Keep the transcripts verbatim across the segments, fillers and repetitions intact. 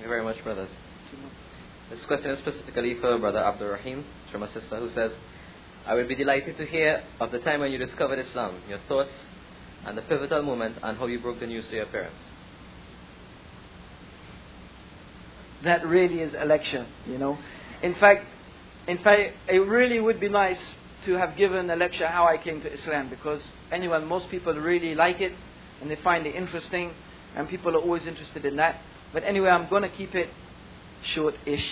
you very much, brothers. This question is specifically for Brother Abdul Rahim, from a sister who says, I would be delighted to hear of the time when you discovered Islam, your thoughts, and the pivotal moment, and how you broke the news to your parents. That really is a lecture, you know. In fact, in fact, it really would be nice to have given a lecture how I came to Islam, because anyone, most people really like it and they find it interesting, and people are always interested in that. But anyway, I'm going to keep it short-ish.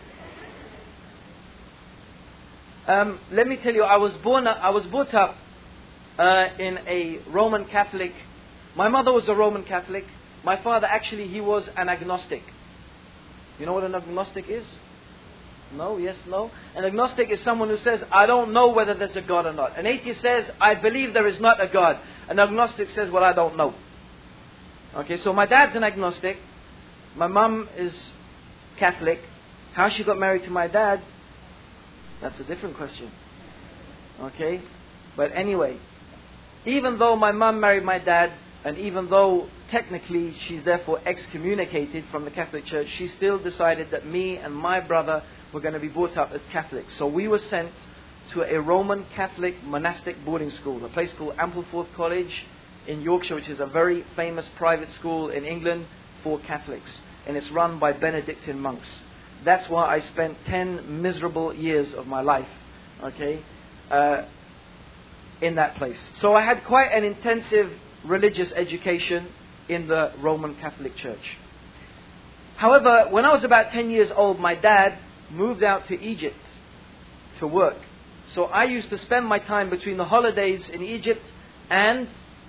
Um, let me tell you, I was born, I was brought up uh, in a Roman Catholic. My mother was a Roman Catholic. My father, actually, he was an agnostic. You know what an agnostic is? No, yes, no. An agnostic is someone who says, I don't know whether there's a God or not. An atheist says, I believe there is not a God. An agnostic says, well, I don't know. Okay, so my dad's an agnostic. My mum is Catholic. How she got married to my dad, that's a different question. Okay? But anyway, even though my mum married my dad, and even though technically she's therefore excommunicated from the Catholic Church, she still decided that me and my brother were going to be brought up as Catholics. So we were sent to a Roman Catholic monastic boarding school, a place called Ampleforth College in Yorkshire, which is a very famous private school in England for Catholics. And it's run by Benedictine monks. That's why I spent ten miserable years of my life, okay, uh, in that place. So I had quite an intensive religious education in the Roman Catholic Church. However, when I was about ten years old, my dad moved out to Egypt to work. So I used to spend my time between the holidays in Egypt and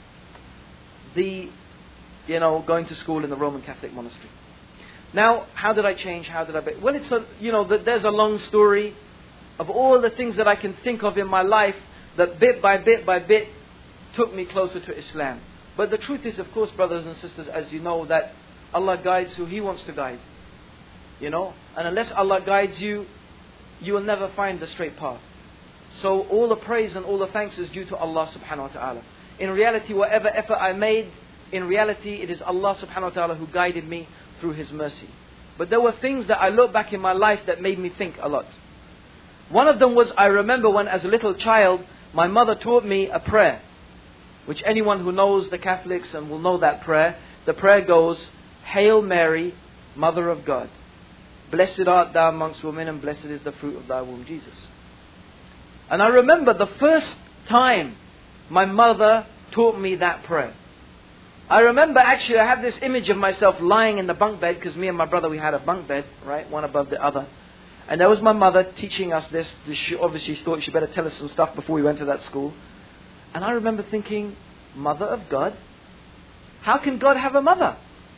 the, you know, going to school in the Roman Catholic monastery. Now, how did I change? How did I... Be? Well, it's a, you know, there's a long story of all the things that I can think of in my life that bit by bit by bit took me closer to Islam. But the truth is, of course, brothers and sisters, as you know, that Allah guides who He wants to guide. You know? And unless Allah guides you, you will never find the straight path. So all the praise and all the thanks is due to Allah subhanahu wa ta'ala. In reality, whatever effort I made, in reality, it is Allah subhanahu wa ta'ala who guided me through His mercy. But there were things that I look back in my life that made me think a lot. One of them was, I remember when as a little child, my mother taught me a prayer, which anyone who knows the Catholics and will know that prayer, the prayer goes, Hail Mary, Mother of God. Blessed art thou amongst women, and blessed is the fruit of thy womb, Jesus. And I remember the first time my mother taught me that prayer. I remember actually I have this image of myself lying in the bunk bed, because me and my brother, we had a bunk bed, right, one above the other. And there was my mother teaching us this. She obviously thought she better tell us some stuff before we went to that school. And I remember thinking, Mother of God? How can God have a mother?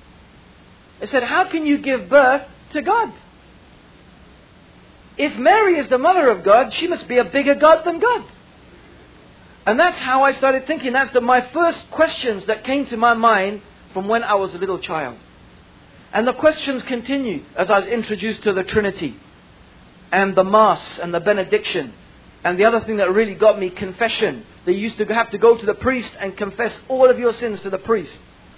I said, how can you give birth to God? If Mary is the mother of God, she must be a bigger God than God. And that's how I started thinking. That's the, my first questions that came to my mind from when I was a little child. And the questions continued as I was introduced to the Trinity and the Mass and the benediction. And the other thing that really got me, confession. They used to have to go to the priest and confess all of your sins to the priest.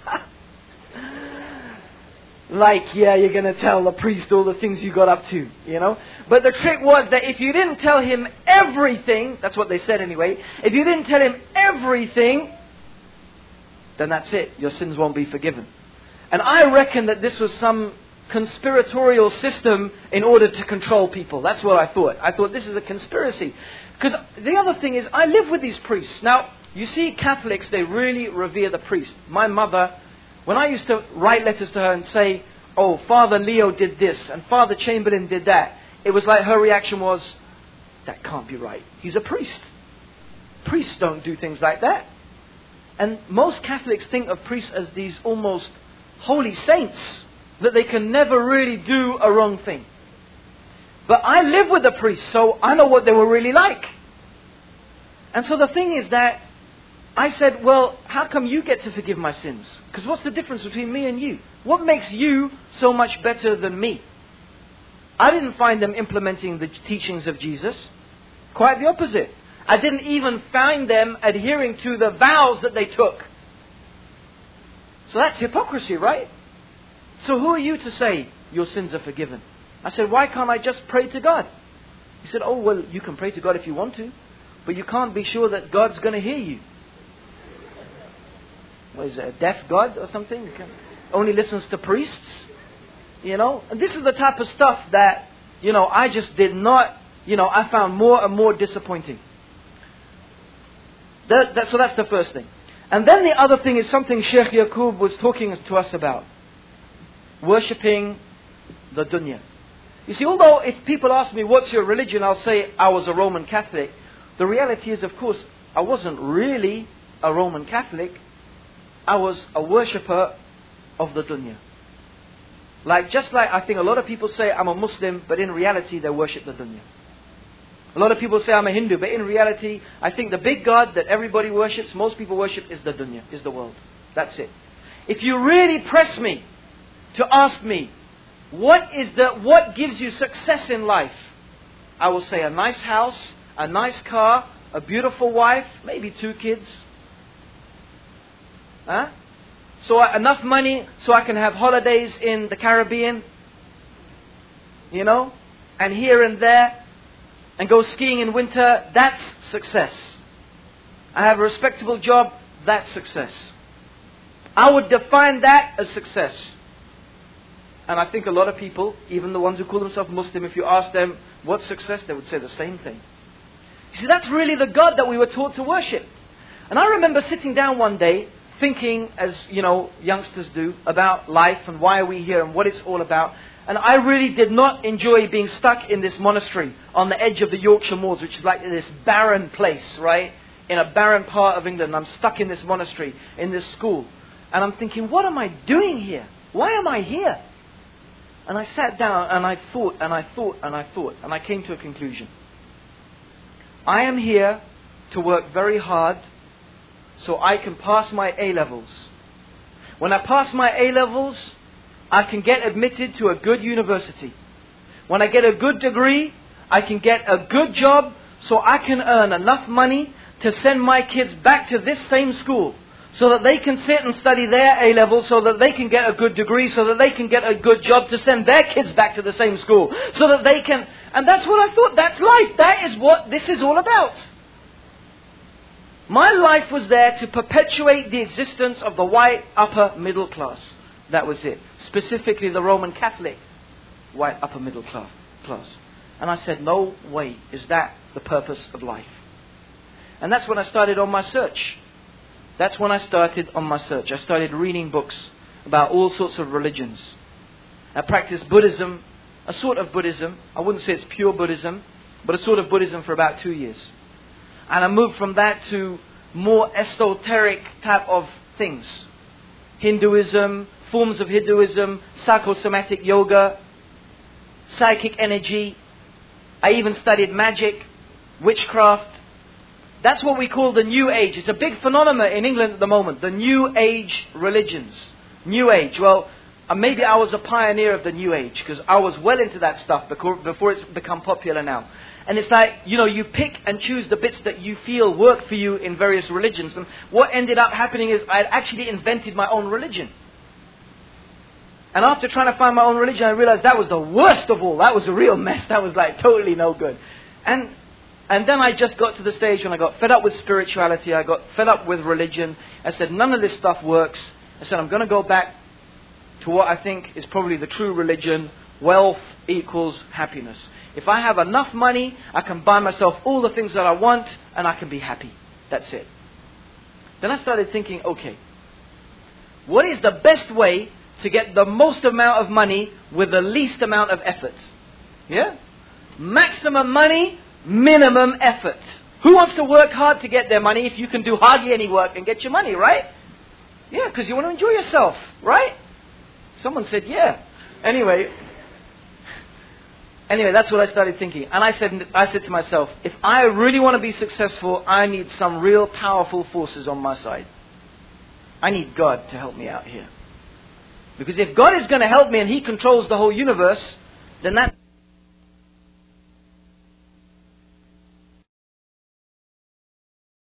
Like, yeah, you're going to tell the priest all the things you got up to, you know. But the trick was that if you didn't tell him everything, that's what they said anyway, if you didn't tell him everything, then that's it. Your sins won't be forgiven. And I reckon that this was some conspiratorial system in order to control people. That's what I thought. I thought this is a conspiracy. Because the other thing is, I live with these priests. Now, you see, Catholics, they really revere the priest. My mother, when I used to write letters to her and say, oh, Father Leo did this and Father Chamberlain did that, it was like her reaction was, that can't be right. He's a priest. Priests don't do things like that. And most Catholics think of priests as these almost holy saints, that they can never really do a wrong thing. But I live with the priests, so I know what they were really like. And so the thing is that I said, well, how come you get to forgive my sins? Because what's the difference between me and you? What makes you so much better than me? I didn't find them implementing the teachings of Jesus. Quite the opposite. I didn't even find them adhering to the vows that they took. So that's hypocrisy, right? So who are you to say your sins are forgiven. I said, why can't I just pray to God? He said, oh, well, you can pray to God if you want to, but you can't be sure that God's going to hear you. What is it, a deaf God or something? You can, only listens to priests? You know? And this is the type of stuff that, you know, I just did not, you know, I found more and more disappointing. That, that, so that's the first thing. And then the other thing is something Sheikh Yaqub was talking to us about. Worshipping the dunya. You see, although if people ask me, what's your religion? I'll say I was a Roman Catholic. The reality is, of course, I wasn't really a Roman Catholic. I was a worshipper of the dunya. Like, just like I think a lot of people say I'm a Muslim, but in reality they worship the dunya. A lot of people say I'm a Hindu, but in reality, I think the big God that everybody worships, most people worship, is the dunya, is the world. That's it. If you really press me to ask me, what is the, what gives you success in life? I will say a nice house, a nice car, a beautiful wife, maybe two kids. Huh? So uh, enough money so I can have holidays in the Caribbean. You know? And here and there. And go skiing in winter. That's success. I have a respectable job. That's success. I would define that as success. And I think a lot of people, even the ones who call themselves Muslim, if you ask them what's success, they would say the same thing. You see, that's really the God that we were taught to worship. And I remember sitting down one day, thinking, as you know, youngsters do, about life and why are we here and what it's all about. And I really did not enjoy being stuck in this monastery on the edge of the Yorkshire Moors, which is like this barren place, right? In a barren part of England. I'm stuck in this monastery, in this school. And I'm thinking, what am I doing here? Why am I here? And I sat down and I thought and I thought and I thought and I came to a conclusion. I am here to work very hard so I can pass my A-levels. When I pass my A-levels, I can get admitted to a good university. When I get a good degree, I can get a good job so I can earn enough money to send my kids back to this same school. So that they can sit and study their A-levels, so that they can get a good degree, so that they can get a good job to send their kids back to the same school. So that they can... And that's what I thought, that's life. That is what this is all about. My life was there to perpetuate the existence of the white upper middle class. That was it. Specifically the Roman Catholic white upper middle class. And I said, no way is that the purpose of life. And that's when I started on my search. That's when I started on my search. I started reading books about all sorts of religions. I practiced Buddhism, a sort of Buddhism. I wouldn't say it's pure Buddhism, but a sort of Buddhism for about two years. And I moved from that to more esoteric type of things. Hinduism, forms of Hinduism, psychosomatic yoga, psychic energy. I even studied magic, witchcraft. That's what we call the New Age. It's a big phenomenon in England at the moment. The New Age religions. New Age. Well, uh, maybe I was a pioneer of the New Age because I was well into that stuff before, before it's become popular now. And it's like, you know, you pick and choose the bits that you feel work for you in various religions. And what ended up happening is I had actually invented my own religion. And after trying to find my own religion, I realized that was the worst of all. That was a real mess. That was like totally no good. And And then I just got to the stage when I got fed up with spirituality. I got fed up with religion. I said, none of this stuff works. I said, I'm going to go back to what I think is probably the true religion. Wealth equals happiness. If I have enough money, I can buy myself all the things that I want and I can be happy. That's it. Then I started thinking, okay, what is the best way to get the most amount of money with the least amount of effort? Yeah? Maximum money, minimum effort. Who wants to work hard to get their money if you can do hardly any work and get your money, right? Yeah, because you want to enjoy yourself, right? Someone said, yeah. Anyway, anyway, that's what I started thinking. And I said, I said to myself, if I really want to be successful, I need some real powerful forces on my side. I need God to help me out here. Because if God is going to help me and He controls the whole universe, then that